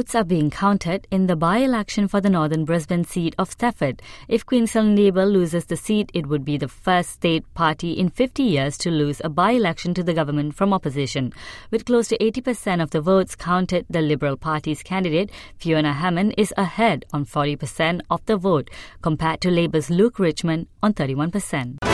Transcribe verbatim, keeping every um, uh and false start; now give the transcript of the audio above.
votes are being counted in the by-election for the northern Brisbane seat of Stafford. If Queensland Labour loses the seat, it would be the first state party in fifty years to lose a by-election to the government from opposition. With close to eighty percent of the votes counted, the Liberal Party's candidate, Fiona Hammond, is ahead on forty percent of the vote, compared to Labour's Luke Richmond on thirty-one percent.